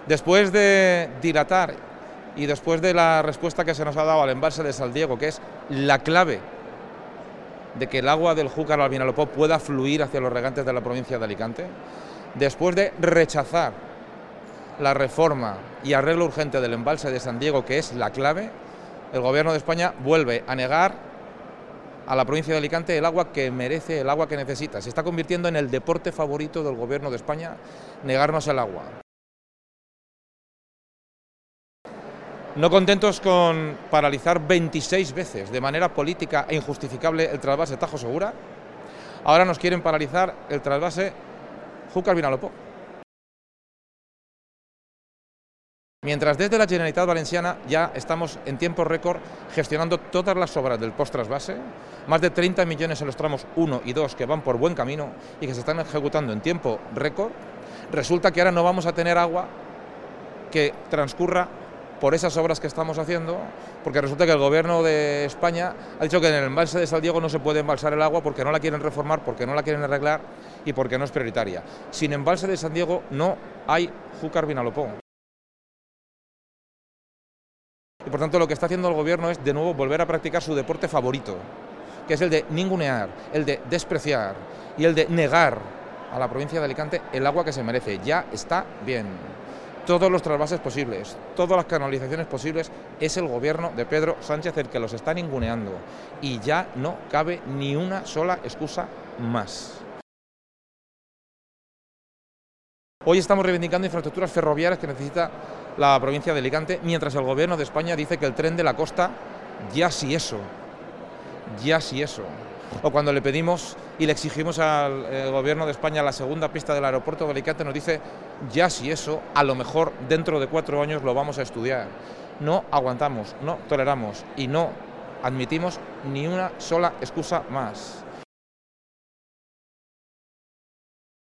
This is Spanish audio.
Después de dilatar y después de la respuesta que se nos ha dado al embalse de Saldiego, que es la clave de que el agua del Júcar al Vinalopó pueda fluir hacia los regantes de la provincia de Alicante, después de rechazar la reforma y arreglo urgente del embalse de San Diego, que es la clave, el Gobierno de España vuelve a negar a la provincia de Alicante el agua que merece, el agua que necesita. Se está convirtiendo en el deporte favorito del Gobierno de España, negarnos el agua. No contentos con paralizar 26 veces de manera política e injustificable el trasvase Tajo Segura, ahora nos quieren paralizar el trasvase Júcar-Vinalopó. Mientras desde la Generalitat Valenciana ya estamos en tiempo récord gestionando todas las obras del post-trasvase, más de 30 millones en los tramos 1 y 2 que van por buen camino y que se están ejecutando en tiempo récord, resulta que ahora no vamos a tener agua que transcurra por esas obras que estamos haciendo, porque resulta que el Gobierno de España ha dicho que en el embalse de Saldiego no se puede embalsar el agua porque no la quieren reformar, porque no la quieren arreglar y porque no es prioritaria. Sin embalse de San Diego no hay Júcar-Vinalopó. Y por tanto lo que está haciendo el Gobierno es de nuevo volver a practicar su deporte favorito, que es el de ningunear, el de despreciar y el de negar a la provincia de Alicante el agua que se merece. Ya está bien. Todos los trasvases posibles, todas las canalizaciones posibles, es el Gobierno de Pedro Sánchez el que los está ninguneando y ya no cabe ni una sola excusa más. Hoy estamos reivindicando infraestructuras ferroviarias que necesita la provincia de Alicante, mientras el Gobierno de España dice que el tren de la costa, ya sí eso. O cuando le pedimos y le exigimos al Gobierno de España la segunda pista del aeropuerto de Alicante, nos dice, ya sí eso, a lo mejor dentro de 4 años lo vamos a estudiar. No aguantamos, no toleramos y no admitimos ni una sola excusa más.